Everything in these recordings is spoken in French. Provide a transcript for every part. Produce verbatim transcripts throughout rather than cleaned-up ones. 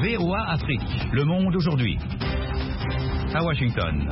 V O A Afrique. Le monde aujourd'hui. À Washington.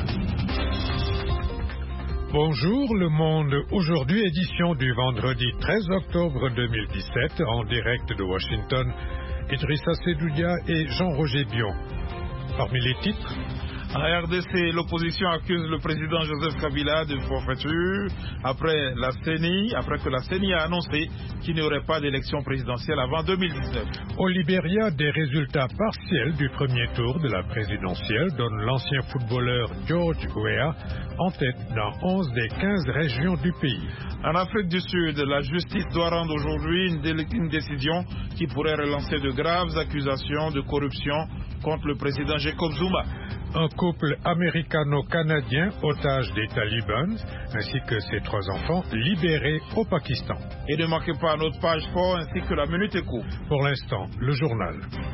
Bonjour, Le Monde aujourd'hui, édition du vendredi treize octobre deux mille dix-sept, en direct de Washington. Idrissa Sedoudia et Jean-Roger Bion. Parmi les titres... En R D C, l'opposition accuse le président Joseph Kabila de forfaiture après la C E N I, après que la C E N I a annoncé qu'il n'y aurait pas d'élection présidentielle avant deux mille dix-neuf. Au Libéria, des résultats partiels du premier tour de la présidentielle donnent l'ancien footballeur George Weah en tête dans onze des quinze régions du pays. En Afrique du Sud, la justice doit rendre aujourd'hui une, dé- une décision qui pourrait relancer de graves accusations de corruption contre le président Jacob Zuma. Un couple américano-canadien otage des talibans, ainsi que ses trois enfants libérés au Pakistan. Et ne manquez pas notre page sport ainsi que la Minute Éco. Pour l'instant, le journal.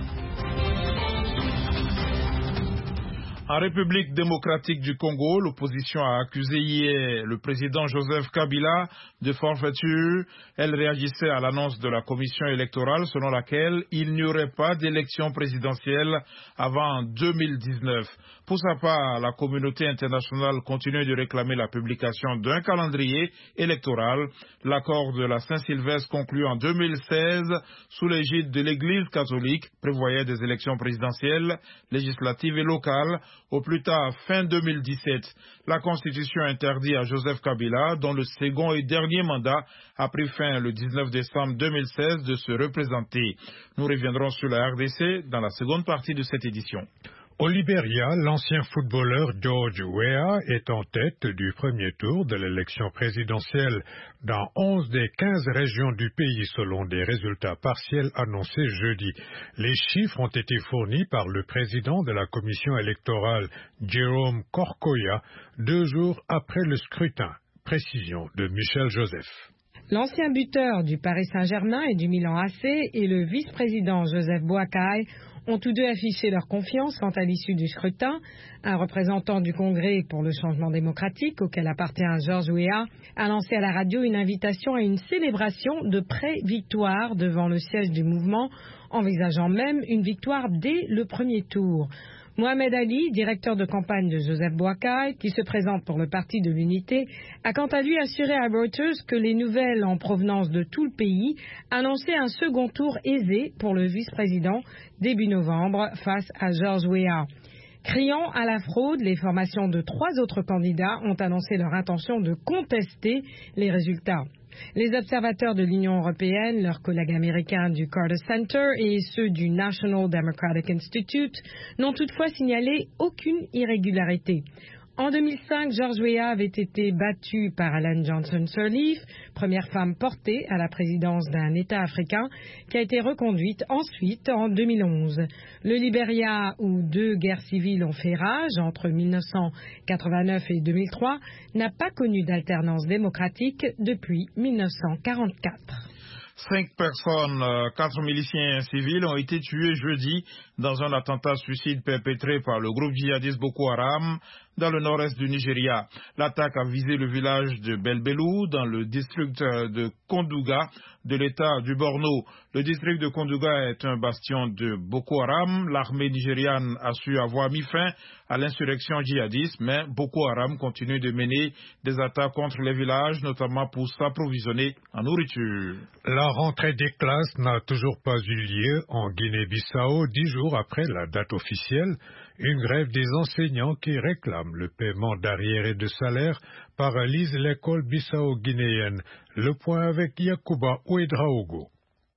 En République démocratique du Congo, l'opposition a accusé hier le président Joseph Kabila de forfaiture. Elle réagissait à l'annonce de la commission électorale selon laquelle il n'y aurait pas d'élection présidentielle avant deux mille dix-neuf. Pour sa part, la communauté internationale continue de réclamer la publication d'un calendrier électoral. L'accord de la Saint-Sylvestre conclu en deux mille seize sous l'égide de l'Église catholique prévoyait des élections présidentielles, législatives et locales au plus tard fin deux mille dix-sept. La Constitution interdit à Joseph Kabila, dont le second et dernier mandat a pris fin le dix-neuf décembre deux mille seize, de se représenter. Nous reviendrons sur la R D C dans la seconde partie de cette édition. Au Libéria, l'ancien footballeur George Weah est en tête du premier tour de l'élection présidentielle dans onze des quinze régions du pays selon des résultats partiels annoncés jeudi. Les chiffres ont été fournis par le président de la commission électorale, Jérôme Korkoya, deux jours après le scrutin. Précision de Michel Joseph. L'ancien buteur du Paris Saint-Germain et du Milan A C et le vice-président Joseph Boakai ont tous deux affiché leur confiance quant à l'issue du scrutin. Un représentant du Congrès pour le changement démocratique, auquel appartient George Weah, a lancé à la radio une invitation à une célébration de pré-victoire devant le siège du mouvement, envisageant même une victoire dès le premier tour. Mohamed Ali, directeur de campagne de Joseph Boakai, qui se présente pour le Parti de l'Unité, a quant à lui assuré à Reuters que les nouvelles en provenance de tout le pays annonçaient un second tour aisé pour le vice-président début novembre face à George Weah. Criant à la fraude, les formations de trois autres candidats ont annoncé leur intention de contester les résultats. Les observateurs de l'Union européenne, leurs collègues américains du Carter Center et ceux du National Democratic Institute n'ont toutefois signalé aucune irrégularité. En deux mille cinq, George Weah avait été battu par Ellen Johnson Sirleaf, première femme portée à la présidence d'un État africain, qui a été reconduite ensuite en deux mille onze. Le Libéria, où deux guerres civiles ont fait rage entre mille neuf cent quatre-vingt-neuf et deux mille trois, n'a pas connu d'alternance démocratique depuis mille neuf cent quarante-quatre. Cinq personnes, euh, quatre miliciens civils ont été tués jeudi dans un attentat suicide perpétré par le groupe djihadiste Boko Haram dans le nord-est du Nigeria. L'attaque a visé le village de Belbelou dans le district de Kondouga de l'État du Borno. Le district de Kondouga est un bastion de Boko Haram. L'armée nigériane a su avoir mis fin à l'insurrection djihadiste, mais Boko Haram continue de mener des attaques contre les villages, notamment pour s'approvisionner en nourriture. La rentrée des classes n'a toujours pas eu lieu en Guinée-Bissau, dix jours après la date officielle. Une grève des enseignants qui réclament le paiement d'arriérés de salaire paralyse l'école bissau-guinéenne. Le point avec Yacouba Ouedraogo.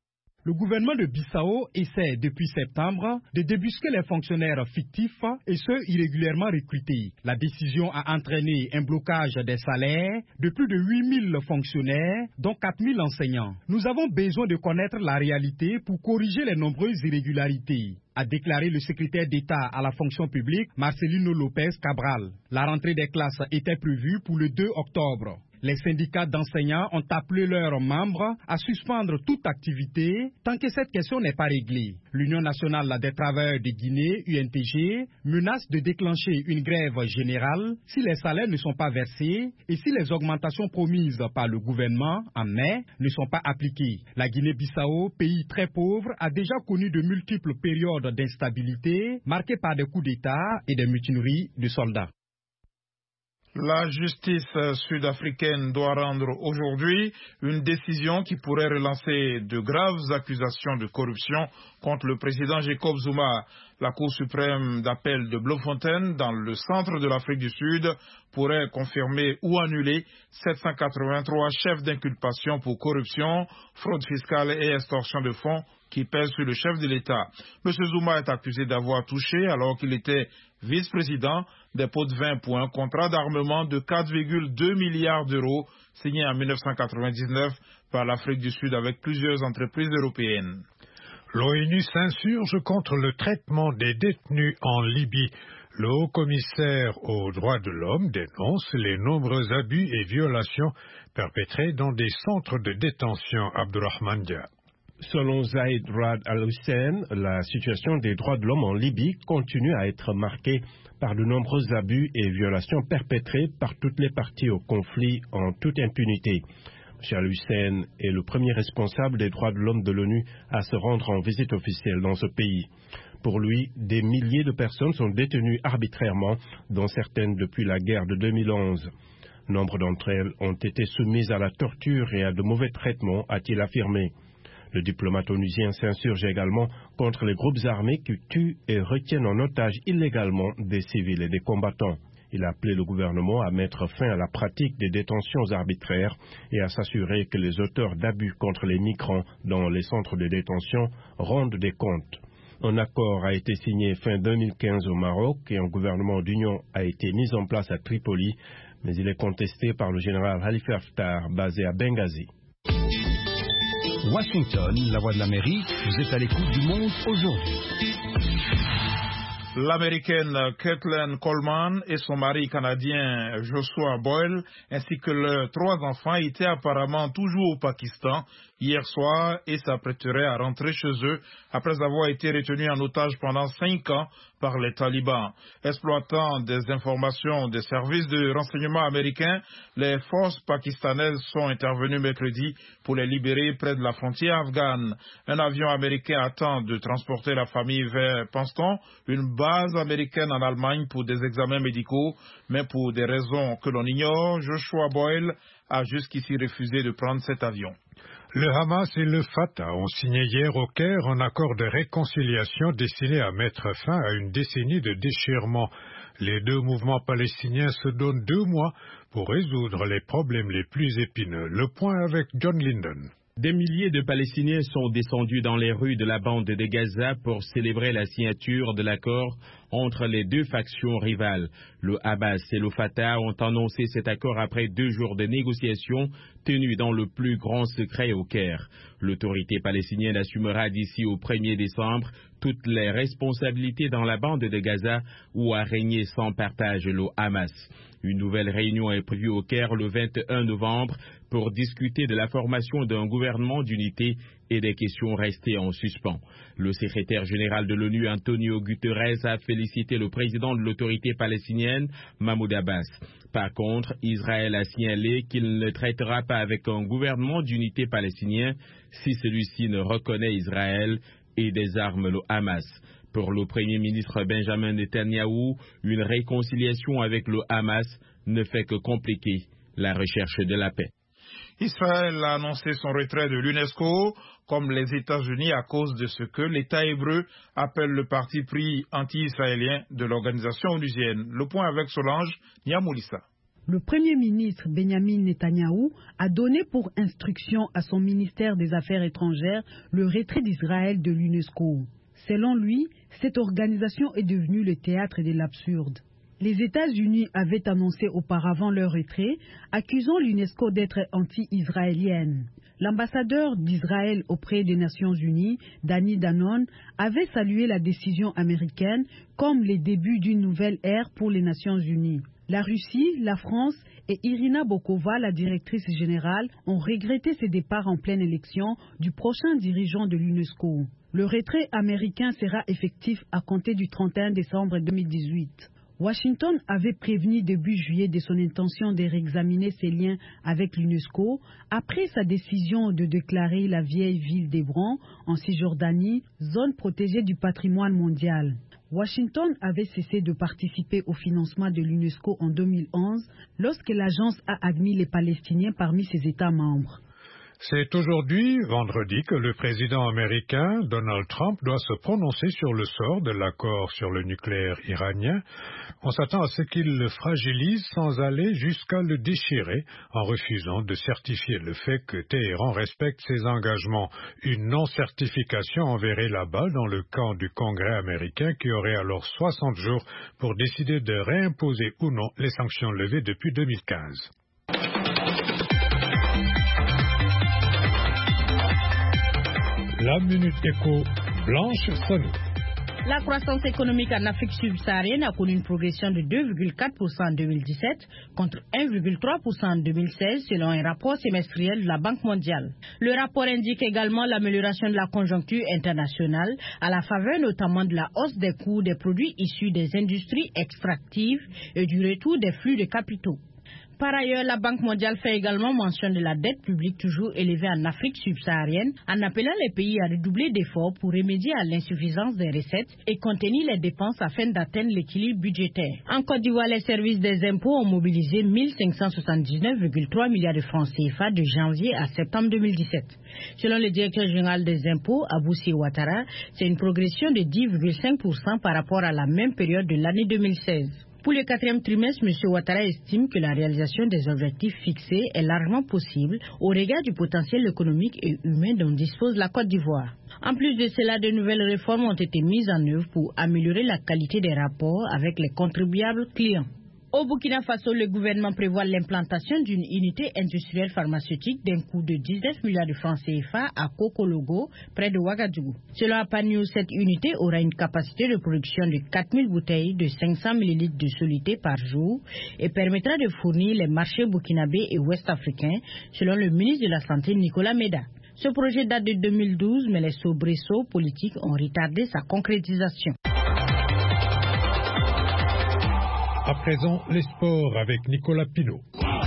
Le gouvernement de Bissau essaie depuis septembre de débusquer les fonctionnaires fictifs et ceux irrégulièrement recrutés. La décision a entraîné un blocage des salaires de plus de huit mille fonctionnaires, dont quatre mille enseignants. Nous avons besoin de connaître la réalité pour corriger les nombreuses irrégularités, a déclaré le secrétaire d'État à la fonction publique, Marcelino Lopez Cabral. La rentrée des classes était prévue pour le deux octobre. Les syndicats d'enseignants ont appelé leurs membres à suspendre toute activité tant que cette question n'est pas réglée. L'Union nationale des travailleurs de Guinée, U N T G, menace de déclencher une grève générale si les salaires ne sont pas versés et si les augmentations promises par le gouvernement en mai ne sont pas appliquées. La Guinée-Bissau, pays très pauvre, a déjà connu de multiples périodes d'instabilité marquées par des coups d'État et des mutineries de soldats. La justice sud-africaine doit rendre aujourd'hui une décision qui pourrait relancer de graves accusations de corruption contre le président Jacob Zuma. La Cour suprême d'appel de Bloemfontein, dans le centre de l'Afrique du Sud, pourrait confirmer ou annuler sept cent quatre-vingt-trois chefs d'inculpation pour corruption, fraude fiscale et extorsion de fonds qui pèsent sur le chef de l'État. M. Zuma est accusé d'avoir touché, alors qu'il était vice-président, des pots de vin pour un contrat d'armement de quatre virgule deux milliards d'euros signé en mille neuf cent quatre-vingt-dix-neuf par l'Afrique du Sud avec plusieurs entreprises européennes. L'ONU s'insurge contre le traitement des détenus en Libye. Le haut-commissaire aux droits de l'homme dénonce les nombreux abus et violations perpétrés dans des centres de détention. Abdurrahman Dia. Selon Zaid Rad Al-Hussein, la situation des droits de l'homme en Libye continue à être marquée par de nombreux abus et violations perpétrés par toutes les parties au conflit en toute impunité. M. Al-Hussein est le premier responsable des droits de l'homme de l'ONU à se rendre en visite officielle dans ce pays. Pour lui, des milliers de personnes sont détenues arbitrairement, dont certaines depuis la guerre de deux mille onze. Nombre d'entre elles ont été soumises à la torture et à de mauvais traitements, a-t-il affirmé. Le diplomate onusien s'insurge également contre les groupes armés qui tuent et retiennent en otage illégalement des civils et des combattants. Il a appelé le gouvernement à mettre fin à la pratique des détentions arbitraires et à s'assurer que les auteurs d'abus contre les migrants dans les centres de détention rendent des comptes. Un accord a été signé fin deux mille quinze au Maroc et un gouvernement d'union a été mis en place à Tripoli, mais il est contesté par le général Khalifa Haftar, basé à Benghazi. Washington, la voix de l'Amérique, vous êtes à l'écoute du monde aujourd'hui. L'américaine Kathleen Coleman et son mari canadien Joshua Boyle, ainsi que leurs trois enfants, étaient apparemment toujours au Pakistan hier soir et s'apprêteraient à rentrer chez eux après avoir été retenus en otage pendant cinq ans par les talibans. Exploitant des informations des services de renseignement américains, les forces pakistanaises sont intervenues mercredi pour les libérer près de la frontière afghane. Un avion américain attend de transporter la famille vers, pense-t-on, une base américaine en Allemagne pour des examens médicaux, mais pour des raisons que l'on ignore, Joshua Boyle a jusqu'ici refusé de prendre cet avion. Le Hamas et le Fatah ont signé hier au Caire un accord de réconciliation destiné à mettre fin à une décennie de déchirement. Les deux mouvements palestiniens se donnent deux mois pour résoudre les problèmes les plus épineux. Le point avec John Linden. Des milliers de Palestiniens sont descendus dans les rues de la bande de Gaza pour célébrer la signature de l'accord entre les deux factions rivales. Le Hamas et le Fatah ont annoncé cet accord après deux jours de négociations tenues dans le plus grand secret au Caire. L'autorité palestinienne assumera d'ici au premier décembre toutes les responsabilités dans la bande de Gaza où a régné sans partage le Hamas. Une nouvelle réunion est prévue au Caire le vingt et un novembre pour discuter de la formation d'un gouvernement d'unité et des questions restées en suspens. Le secrétaire général de l'ONU, Antonio Guterres, a félicité le président de l'autorité palestinienne, Mahmoud Abbas. Par contre, Israël a signalé qu'il ne traitera pas avec un gouvernement d'unité palestinien si celui-ci ne reconnaît Israël et désarme le Hamas. Pour le Premier ministre Benjamin Netanyahou, une réconciliation avec le Hamas ne fait que compliquer la recherche de la paix. Israël a annoncé son retrait de l'UNESCO, comme les États-Unis, à cause de ce que l'État hébreu appelle le parti pris anti-israélien de l'organisation onusienne. Le point avec Solange Niamoulissa. Le Premier ministre Benjamin Netanyahou a donné pour instruction à son ministère des Affaires étrangères le retrait d'Israël de l'UNESCO. Selon lui, cette organisation est devenue le théâtre de l'absurde. Les États-Unis avaient annoncé auparavant leur retrait, accusant l'UNESCO d'être anti-israélienne. L'ambassadeur d'Israël auprès des Nations Unies, Danny Danon, avait salué la décision américaine comme les débuts d'une nouvelle ère pour les Nations Unies. La Russie, la France et Irina Bokova, la directrice générale, ont regretté ces départs en pleine élection du prochain dirigeant de l'UNESCO. Le retrait américain sera effectif à compter du trente et un décembre deux mille dix-huit. Washington avait prévenu début juillet de son intention de réexaminer ses liens avec l'UNESCO après sa décision de déclarer la vieille ville d'Hébron en Cisjordanie zone protégée du patrimoine mondial. Washington avait cessé de participer au financement de l'UNESCO en deux mille onze lorsque l'agence a admis les Palestiniens parmi ses États membres. C'est aujourd'hui, vendredi, que le président américain, Donald Trump, doit se prononcer sur le sort de l'accord sur le nucléaire iranien. On s'attend à ce qu'il le fragilise sans aller jusqu'à le déchirer en refusant de certifier le fait que Téhéran respecte ses engagements. Une non-certification enverrait la balle dans le camp du Congrès américain qui aurait alors soixante jours pour décider de réimposer ou non les sanctions levées depuis deux mille quinze. La Minute Éco, Blanche Sanou. La croissance économique en Afrique subsaharienne a connu une progression de deux virgule quatre pour cent en deux mille dix-sept contre un virgule trois pour cent en deux mille seize selon un rapport semestriel de la Banque mondiale. Le rapport indique également l'amélioration de la conjoncture internationale à la faveur notamment de la hausse des coûts des produits issus des industries extractives et du retour des flux de capitaux. Par ailleurs, la Banque mondiale fait également mention de la dette publique toujours élevée en Afrique subsaharienne, en appelant les pays à redoubler d'efforts pour remédier à l'insuffisance des recettes et contenir les dépenses afin d'atteindre l'équilibre budgétaire. En Côte d'Ivoire, les services des impôts ont mobilisé mille cinq cent soixante-dix-neuf virgule trois milliards de francs C F A de janvier à septembre deux mille dix-sept. Selon le directeur général des impôts, Aboussi Ouattara, c'est une progression de dix virgule cinq pour cent par rapport à la même période de l'année deux mille seize. Pour le quatrième trimestre, M. Ouattara estime que la réalisation des objectifs fixés est largement possible au regard du potentiel économique et humain dont dispose la Côte d'Ivoire. En plus de cela, de nouvelles réformes ont été mises en œuvre pour améliorer la qualité des rapports avec les contribuables clients. Au Burkina Faso, le gouvernement prévoit l'implantation d'une unité industrielle pharmaceutique d'un coût de dix-neuf milliards de francs C F A à Kokologo, près de Ouagadougou. Selon APANEWS, cette unité aura une capacité de production de quatre mille bouteilles de cinq cents millilitres de soluté par jour et permettra de fournir les marchés burkinabés et ouest-africains, selon le ministre de la Santé Nicolas Méda. Ce projet date de deux mille douze, mais les soubresauts politiques ont retardé sa concrétisation. À présent, les sports avec Nicolas Pinault.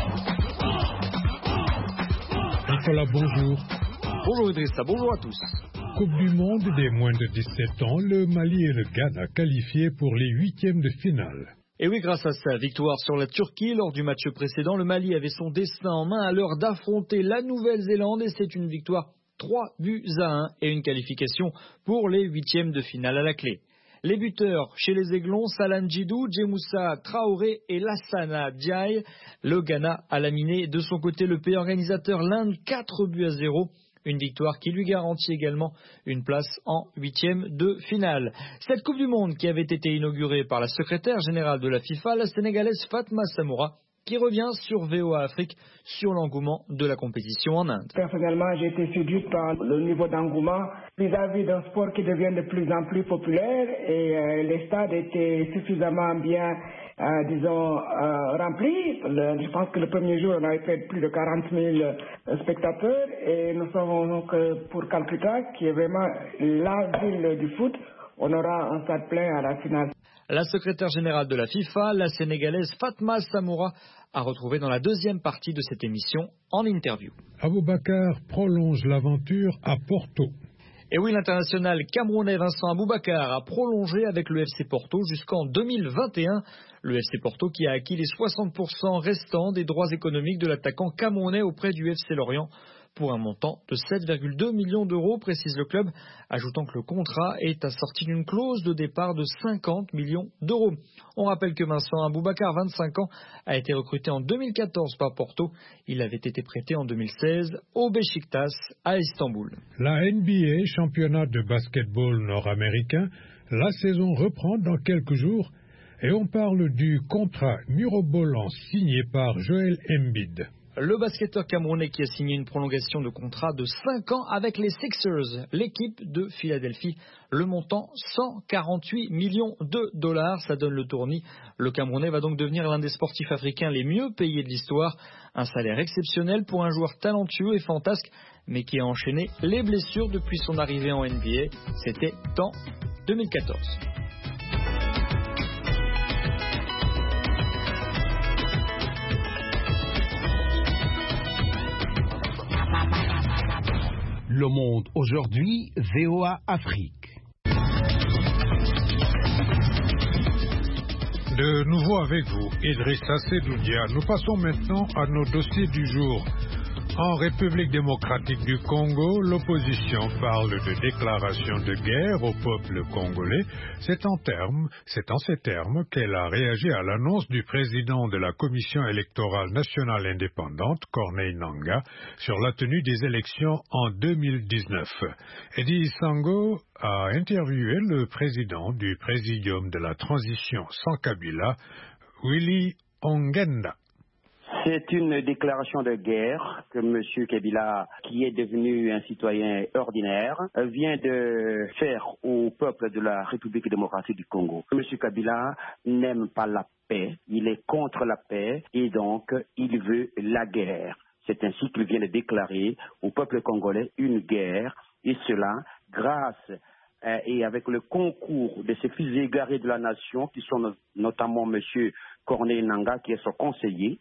Nicolas, bonjour. Bonjour Idrissa, bonjour à tous. Coupe du monde des moins de dix-sept ans, le Mali et le Ghana qualifiés pour les huitièmes de finale. Et oui, grâce à sa victoire sur la Turquie lors du match précédent, le Mali avait son destin en main à l'heure d'affronter la Nouvelle-Zélande et c'est une victoire trois buts à un et une qualification pour les huitièmes de finale à la clé. Les buteurs chez les Aiglons, Salam Djidou, Djemoussa Traoré et Lassana Diaye. Le Ghana a laminé de son côté le pays organisateur l'Inde quatre buts à zéro. Une victoire qui lui garantit également une place en huitième de finale. Cette Coupe du Monde qui avait été inaugurée par la secrétaire générale de la FIFA, la Sénégalaise Fatma Samoura, qui revient sur V O A Afrique sur l'engouement de la compétition en Inde. Personnellement, j'ai été séduite par le niveau d'engouement vis-à-vis d'un sport qui devient de plus en plus populaire et euh, les stades étaient suffisamment bien, euh, disons, euh, remplis. Le, je pense que le premier jour, on avait fait plus de quarante mille spectateurs et nous savons donc euh, pour Calcutta, qui est vraiment la ville du foot, on aura un stade plein à la finale. La secrétaire générale de la FIFA, la Sénégalaise Fatma Samoura, a retrouvé dans la deuxième partie de cette émission en interview. Aboubakar prolonge l'aventure à Porto. Et oui, l'international camerounais Vincent Aboubakar a prolongé avec le F C Porto jusqu'en deux mille vingt et un. Le F C Porto qui a acquis les soixante pour cent restants des droits économiques de l'attaquant camerounais auprès du F C Lorient pour un montant de sept virgule deux millions d'euros, précise le club, ajoutant que le contrat est assorti d'une clause de départ de cinquante millions d'euros. On rappelle que Vincent Aboubakar, vingt-cinq ans, a été recruté en deux mille quatorze par Porto. Il avait été prêté en deux mille seize au Beşiktaş à Istanbul. La N B A, championnat de basketball nord-américain, la saison reprend dans quelques jours et on parle du contrat mirobolant signé par Joel Embiid. Le basketteur camerounais qui a signé une prolongation de contrat de cinq ans avec les Sixers, l'équipe de Philadelphie. Le montant cent quarante-huit millions de dollars, ça donne le tournis. Le Camerounais va donc devenir l'un des sportifs africains les mieux payés de l'histoire. Un salaire exceptionnel pour un joueur talentueux et fantasque, mais qui a enchaîné les blessures depuis son arrivée en N B A. C'était en deux mille quatorze. Le Monde aujourd'hui, V O A Afrique. De nouveau avec vous, Idrissa Sedoudia. Nous passons maintenant à nos dossiers du jour. En République démocratique du Congo, l'opposition parle de déclaration de guerre au peuple congolais. C'est en termes, c'est en ces termes qu'elle a réagi à l'annonce du président de la Commission électorale nationale indépendante, Corneille Nangaa, sur la tenue des élections en deux mille dix-neuf. Eddie Sango a interviewé le président du Présidium de la transition sans Kabila, Willy Ongenda. C'est une déclaration de guerre que M. Kabila, qui est devenu un citoyen ordinaire, vient de faire au peuple de la République démocratique du Congo. M. Kabila n'aime pas la paix, il est contre la paix et donc il veut la guerre. C'est ainsi qu'il vient de déclarer au peuple congolais une guerre, et cela grâce euh, et avec le concours de ces fils égarés de la nation, qui sont no- notamment M. Corneille Nangaa, qui est son conseiller,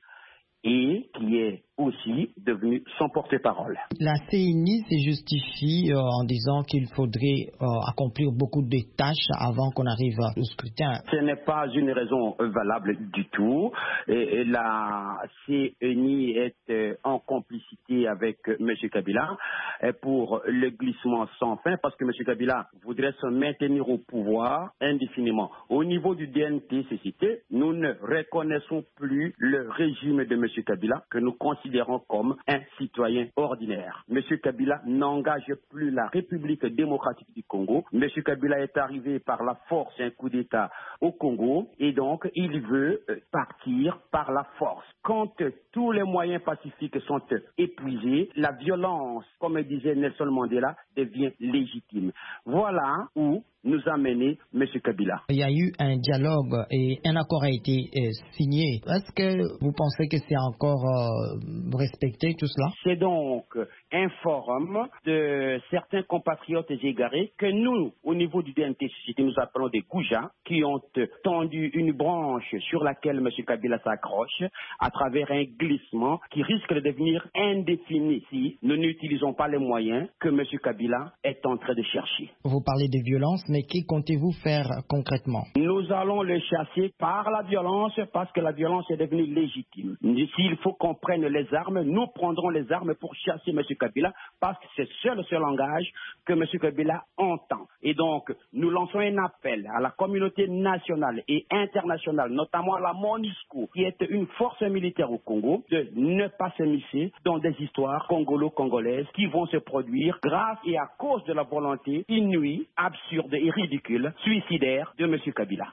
et qui est aussi devenu son porte-parole. La C N I se justifie euh, en disant qu'il faudrait euh, accomplir beaucoup de tâches avant qu'on arrive au scrutin. Ce n'est pas une raison valable du tout. Et, et la C N I est euh, en complicité avec euh, M. Kabila euh, pour le glissement sans fin, parce que M. Kabila voudrait se maintenir au pouvoir indéfiniment. Au niveau du D N T C C T, nous ne reconnaissons plus le régime de M. Kabila, que nous considérons comme un citoyen ordinaire. M. Kabila n'engage plus la République démocratique du Congo. M. Kabila est arrivé par la force, un coup d'État au Congo, et donc il veut partir par la force. Quand tous les moyens pacifiques sont épuisés, la violence, comme disait Nelson Mandela, devient légitime. Voilà où nous a mené M. Kabila. Il y a eu un dialogue et un accord a été euh, signé. Est-ce que vous pensez que c'est encore euh, respecté tout cela? C'est donc un forum de certains compatriotes égarés que nous, au niveau du D N T C C T, nous appelons des goujats, qui ont tendu une branche sur laquelle M. Kabila s'accroche à travers un glissement qui risque de devenir indéfini si nous n'utilisons pas les moyens que M. Kabila est en train de chercher. Vous parlez de violence, mais que comptez-vous faire concrètement? Nous allons le chasser par la violence, parce que la violence est devenue légitime. S'il faut qu'on prenne les armes, nous prendrons les armes pour chasser M. Kabila, parce que c'est seul ce langage que M. Kabila entend. Et donc, nous lançons un appel à la communauté nationale et internationale, notamment à la MONUSCO, qui est une force militaire au Congo, de ne pas s'immiscer dans des histoires congolo-congolaises qui vont se produire grâce et à cause de la volonté inouïe, absurde et ridicule, suicidaire de M. Kabila.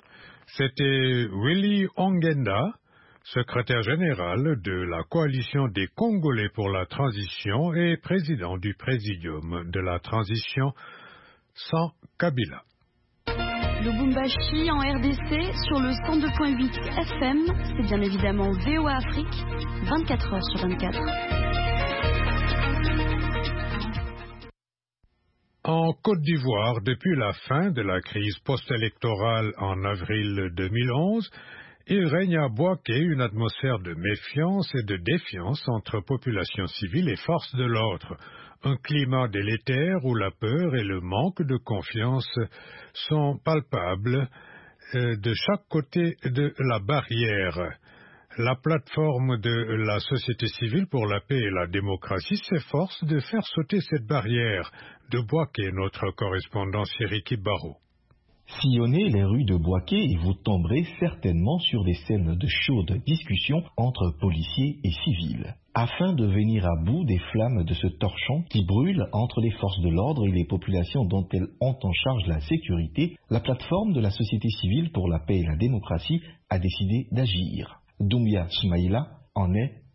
C'était Willy Ongenda, secrétaire général de la coalition des Congolais pour la transition et président du Présidium de la transition sans Kabila. Lubumbashi en R D C sur le cent deux point huit F M, c'est bien évidemment V O A Afrique, vingt-quatre heures sur vingt-quatre. En Côte d'Ivoire, depuis la fin de la crise post-électorale en avril deux mille onze, il règne à Bouaké une atmosphère de méfiance et de défiance entre population civile et forces de l'ordre. Un climat délétère où la peur et le manque de confiance sont palpables euh, de chaque côté de la barrière. La plateforme de la société civile pour la paix et la démocratie s'efforce de faire sauter cette barrière. De Bouaké, notre correspondant Siriki Barro. Sillonnez les rues de Bouaké et vous tomberez certainement sur des scènes de chaudes discussions entre policiers et civils. Afin de venir à bout des flammes de ce torchon qui brûle entre les forces de l'ordre et les populations dont elles ont en charge la sécurité, la plateforme de la société civile pour la paix et la démocratie a décidé d'agir. Doumbia Smaïla en est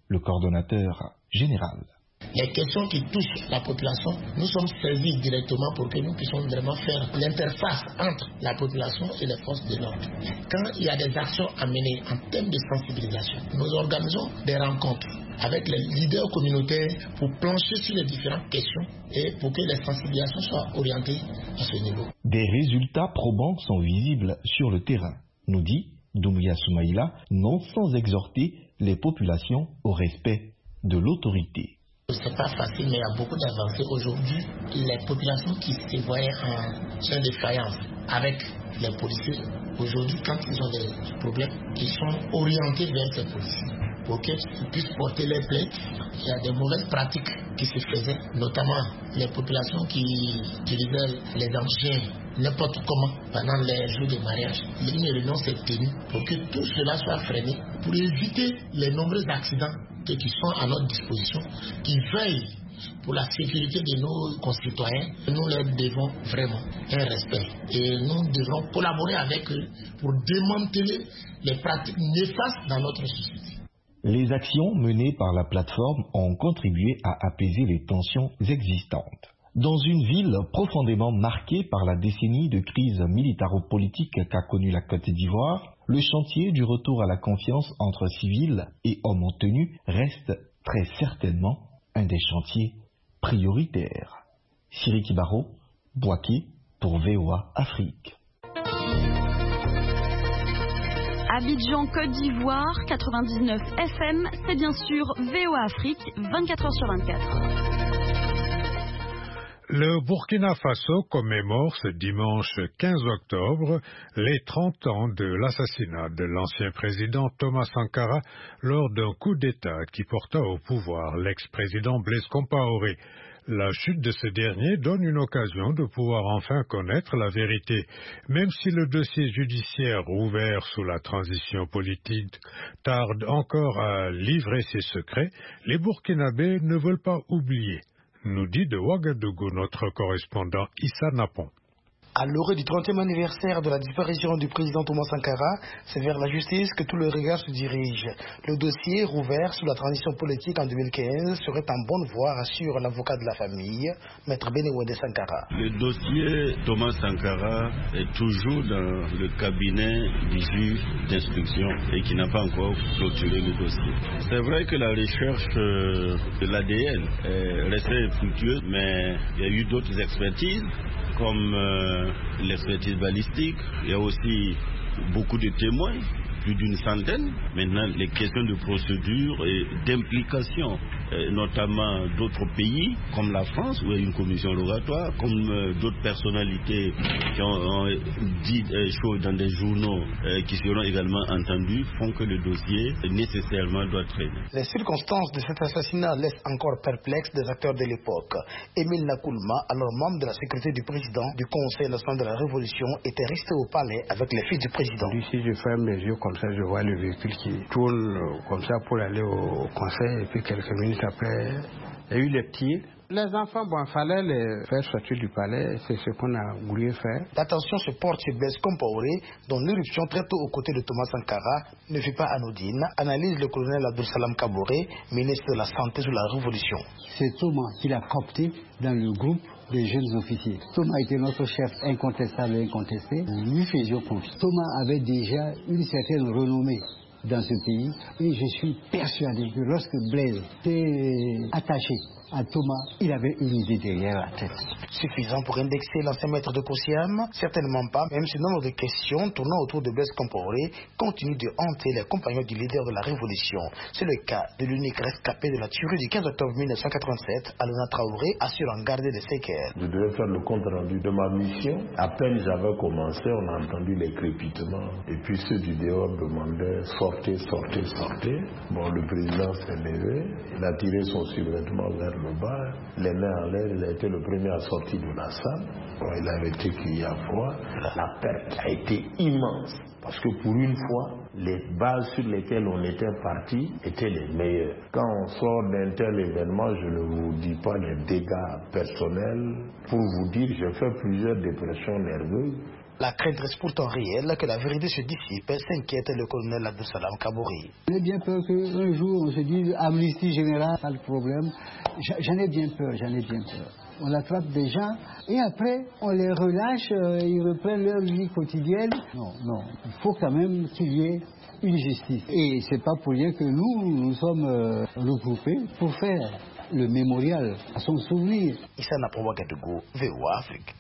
le coordonnateur général. Les questions qui touchent la population, nous sommes servis directement pour que nous puissions vraiment faire l'interface entre la population et les forces de l'ordre. Quand il y a des actions à mener en termes de sensibilisation, nous organisons des rencontres avec les leaders communautaires pour plancher sur les différentes questions et pour que les sensibilisations soient orientées à ce niveau. Des résultats probants sont visibles sur le terrain, nous dit Doumbouya Soumaïla, non sans exhorter les populations au respect de l'autorité. C'est pas facile, mais il y a beaucoup d'avancées. Aujourd'hui, les populations qui se voyaient en chaîne de faïence avec les policiers, aujourd'hui, quand ils ont des problèmes, ils sont orientés vers ces policiers pour qu'ils puissent porter les plaintes. Il y a des mauvaises pratiques qui se faisaient, notamment les populations qui utilisaient les engins n'importe comment pendant les jours de mariage. Une réunion s'est tenue pour que tout cela soit freiné, pour éviter les nombreux accidents qui sont à notre disposition, qui veillent pour la sécurité de nos concitoyens. Nous leur devons vraiment un respect et nous devons collaborer avec eux pour démanteler les pratiques néfastes dans notre société. Les actions menées par la plateforme ont contribué à apaiser les tensions existantes. Dans une ville profondément marquée par la décennie de crise militaro-politique qu'a connue la Côte d'Ivoire, le chantier du retour à la confiance entre civils et hommes en tenue reste très certainement un des chantiers prioritaires. Siriki Baro, Bouaké pour V O A Afrique. Abidjan, Côte d'Ivoire, quatre-vingt-dix-neuf F M, c'est bien sûr V O A Afrique, vingt-quatre heures sur vingt-quatre. Le Burkina Faso commémore ce dimanche quinze octobre les trente ans de l'assassinat de l'ancien président Thomas Sankara lors d'un coup d'État qui porta au pouvoir l'ex-président Blaise Compaoré. La chute de ce dernier donne une occasion de pouvoir enfin connaître la vérité. Même si le dossier judiciaire ouvert sous la transition politique tarde encore à livrer ses secrets, les Burkinabés ne veulent pas oublier, nous dit de Ouagadougou notre correspondant Issa Napon. À l'heure du trentième anniversaire de la disparition du président Thomas Sankara, c'est vers la justice que tout le regard se dirige. Le dossier, rouvert sous la transition politique en deux mille quinze, serait en bonne voie, assure l'avocat de la famille, Maître Benewende Sankara. Le dossier Thomas Sankara est toujours dans le cabinet du juge d'instruction et qui n'a pas encore clôturé le dossier. C'est vrai que la recherche de l'A D N est restée fructueuse, mais il y a eu d'autres expertises, comme euh, l'expertise balistique. Il y a aussi beaucoup de témoins, plus d'une centaine. Maintenant, les questions de procédure et d'implication, euh, notamment d'autres pays, comme la France, où il y a une commission rogatoire, comme euh, d'autres personnalités qui ont, ont dit des choses dans des journaux euh, qui seront également entendues, font que le dossier nécessairement doit traîner. Les circonstances de cet assassinat laissent encore perplexes des acteurs de l'époque. Émile Nakoulma, alors membre de la sécurité du président du Conseil national de la Révolution, était resté au palais avec les filles du président. Si je ferme les yeux comme ça, je vois le véhicule qui tourne comme ça pour aller au conseil, et puis quelques minutes après, il y a eu les tirs. Les enfants, bon, il fallait les faire sortir du palais, c'est ce qu'on a voulu faire. L'attention se porte sur Blaise Compaoré, dont l'éruption très tôt aux côtés de Thomas Sankara ne fut pas anodine, analyse le colonel Abdul Salam Kaboré, ministre de la Santé sous la Révolution. C'est Thomas qui l'a coopté dans le groupe des jeunes officiers. Thomas était notre chef incontestable et incontesté. Nous lui faisions confiance. Thomas avait déjà une certaine renommée dans ce pays et je suis persuadé que lorsque Blaise était attaché à Thomas, il avait une idée derrière la tête. Suffisant pour indexer l'ancien maître de Koussiam? Certainement pas, même si le nombre de questions tournant autour de Blaise Compaoré continue de hanter les compagnons du leader de la Révolution. C'est le cas de l'unique rescapé de la tuerie du quinze octobre mille neuf cent quatre-vingt-sept, Alona Traoré, assure en garder des séquelles. Je devais faire le compte rendu de ma mission. À peine j'avais commencé, on a entendu les crépitements. Et puis ceux du dehors demandaient sortez, sortez, sortez. Bon, le président s'est levé, il a tiré son survêtement vers le bas, les mains en l'air, il a été le premier à sortir de la salle. Bon, il avait été crié à froid. La perte a été immense. Parce que pour une fois, les bases sur lesquelles on était parti étaient les meilleures. Quand on sort d'un tel événement, je ne vous dis pas les dégâts personnels. Pour vous dire, j'ai fait plusieurs dépressions nerveuses. La crainte reste pourtant réelle que la vérité se dissipe, s'inquiète le colonel Abdou-Salam Kabouri. J'en ai bien peur qu'un jour on se dise amnistie générale, pas le problème. J'en ai bien peur, j'en ai bien peur. On attrape des gens et après on les relâche, euh, ils reprennent leur vie quotidienne. Non, non, il faut quand même qu'il y ait une justice. Et c'est pas pour rien que nous, nous sommes euh, regroupés pour faire le mémorial à son souvenir. Issa Napo-Ouagadougou, V O A Afrique.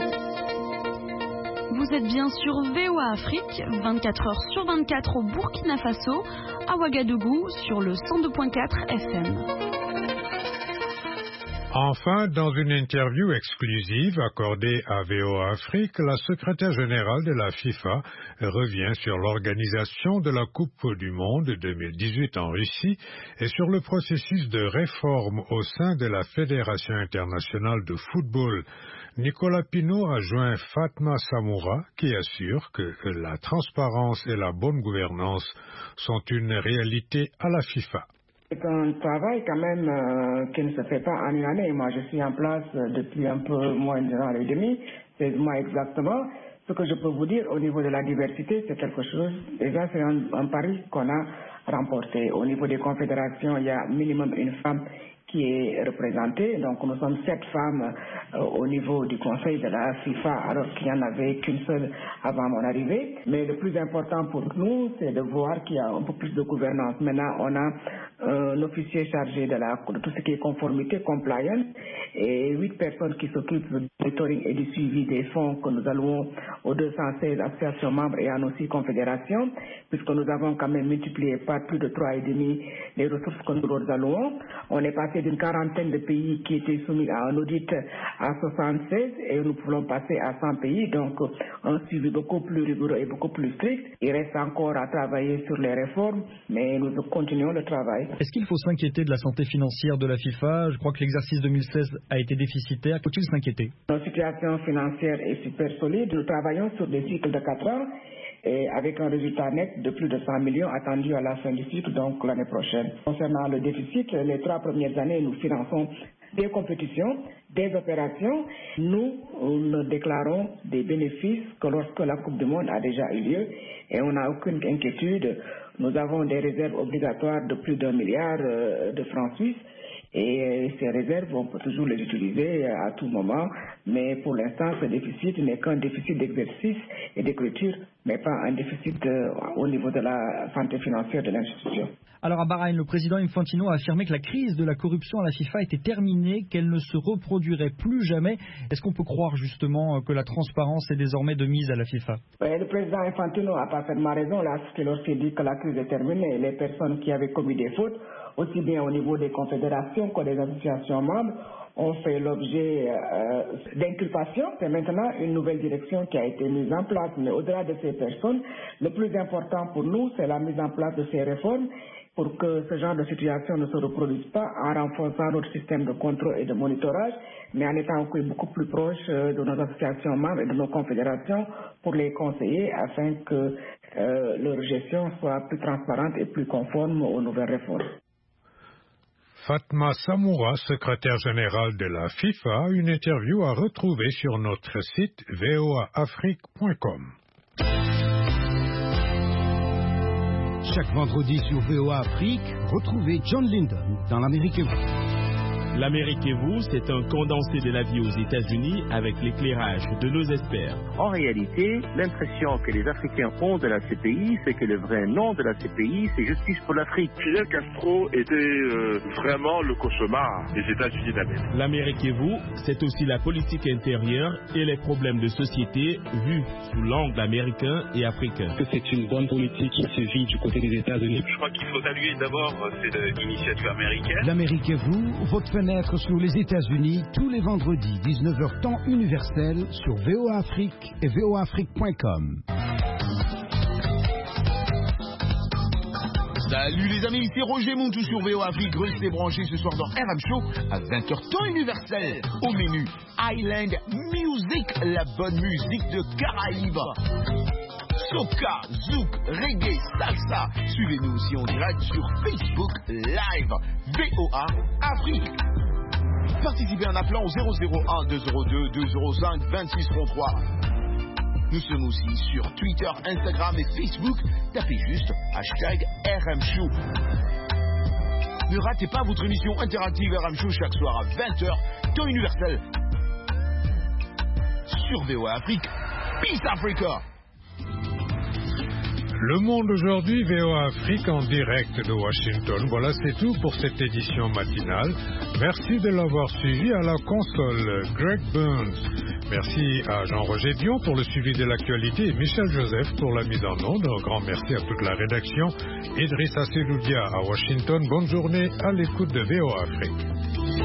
Vous êtes bien sur V O A Afrique, vingt-quatre heures sur vingt-quatre au Burkina Faso, à Ouagadougou sur le cent deux virgule quatre F M. Enfin, dans une interview exclusive accordée à V O A Afrique, la secrétaire générale de la FIFA revient sur l'organisation de la Coupe du Monde deux mille dix-huit en Russie et sur le processus de réforme au sein de la Fédération internationale de football. Nicolas Pinault a joint Fatma Samoura qui assure que la transparence et la bonne gouvernance sont une réalité à la FIFA. C'est un travail quand même euh, qui ne se fait pas en une année. Moi, je suis en place depuis un peu moins d'un an et demi, seize mois exactement. Ce que je peux vous dire au niveau de la diversité, c'est quelque chose, déjà c'est un, un pari qu'on a remporté. Au niveau des confédérations, il y a minimum une femme qui est représentée. Donc nous sommes sept femmes euh, au niveau du conseil de la FIFA, alors qu'il n'y en avait qu'une seule avant mon arrivée. Mais le plus important pour nous, c'est de voir qu'il y a un peu plus de gouvernance. Maintenant, on a un officier chargé de, la, de tout ce qui est conformité, compliance, et huit personnes qui s'occupent du monitoring et du suivi des fonds que nous allouons aux deux cent seize associations membres et à nos six confédérations, puisque nous avons quand même multiplié par plus de trois et demi les ressources que nous leur allouons. On est passé d'une quarantaine de pays qui étaient soumis à un audit à soixante-seize et nous pouvons passer à cent pays, donc un suivi beaucoup plus rigoureux et beaucoup plus strict. Il reste encore à travailler sur les réformes, mais nous continuons le travail. Est-ce qu'il faut s'inquiéter de la santé financière de la FIFA? Je crois que l'exercice deux mille seize a été déficitaire. Faut-il s'inquiéter? Notre situation financière est super solide. Nous travaillons sur des cycles de quatre ans et avec un résultat net de plus de cent millions attendu à la fin du cycle, donc l'année prochaine. Concernant le déficit, les trois premières années, nous finançons des compétitions, des opérations. Nous, nous déclarons des bénéfices que lorsque la Coupe du Monde a déjà eu lieu et on n'a aucune inquiétude. Nous avons des réserves obligatoires de plus d'un milliard de francs suisses. Et ces réserves, on peut toujours les utiliser à tout moment, mais pour l'instant, ce déficit n'est qu'un déficit d'exercice et d'écriture, mais pas un déficit euh, au niveau de la santé financière de l'institution. Alors à Bahreïn, le président Infantino a affirmé que la crise de la corruption à la FIFA était terminée, qu'elle ne se reproduirait plus jamais. Est-ce qu'on peut croire justement que la transparence est désormais de mise à la FIFA? Oui, le président Infantino a parfaitement raison lorsqu'il dit que la crise est terminée. Les personnes qui avaient commis des fautes, aussi bien au niveau des confédérations que des associations membres, ont fait l'objet euh, d'inculpation. C'est maintenant une nouvelle direction qui a été mise en place. Mais au-delà de ces personnes, le plus important pour nous, c'est la mise en place de ces réformes pour que ce genre de situation ne se reproduise pas en renforçant notre système de contrôle et de monitorage, mais en étant encore beaucoup plus proche de nos associations membres et de nos confédérations pour les conseiller afin que euh, leur gestion soit plus transparente et plus conforme aux nouvelles réformes. Fatma Samoura, secrétaire générale de la FIFA, une interview à retrouver sur notre site v o a afrique point com. Chaque vendredi sur V O A Afrique, retrouvez John Lyndon dans l'Amérique et vous. L'Amérique et vous, c'est un condensé de la vie aux États-Unis avec l'éclairage de nos experts. En réalité, l'impression que les Africains ont de la C P I, c'est que le vrai nom de la C P I, c'est Justice pour l'Afrique. Fidel Castro était euh, vraiment le cauchemar des États-Unis d'Amérique. L'Amérique et vous, c'est aussi la politique intérieure et les problèmes de société vus sous l'angle américain et africain. Que c'est une bonne politique qui se vit du côté des États-Unis. Je crois qu'il faut saluer d'abord cette initiative américaine. L'Amérique et vous, votre fenêtre sur les États-Unis tous les vendredis, dix-neuf heures temps universel sur V O A Afrique et v o a afrique point com. Salut les amis, c'est Roger Montou sur V O A Afrique. Restez branchés ce soir dans R M Show à vingt heures temps universel. Au menu Island Music, la bonne musique de Caraïbes. Soca, zouk, reggae, salsa. Suivez-nous aussi en direct sur Facebook Live. V O A Afrique. Participez en appelant au zéro zéro un deux zéro deux deux zéro cinq deux six trois. Nous sommes aussi sur Twitter, Instagram et Facebook. Tapez juste hashtag R M Show. Ne ratez pas votre émission interactive R M Show chaque soir à vingt heures, temps universel. Sur V O A Afrique. Peace Africa! Le Monde aujourd'hui, V O A Afrique en direct de Washington. Voilà, c'est tout pour cette édition matinale. Merci de l'avoir suivi. À la console, Greg Burns. Merci à Jean-Roger Dion pour le suivi de l'actualité et Michel Joseph pour la mise en onde. Un grand merci à toute la rédaction. Idrissa Seloudia à Washington. Bonne journée à l'écoute de V O A Afrique.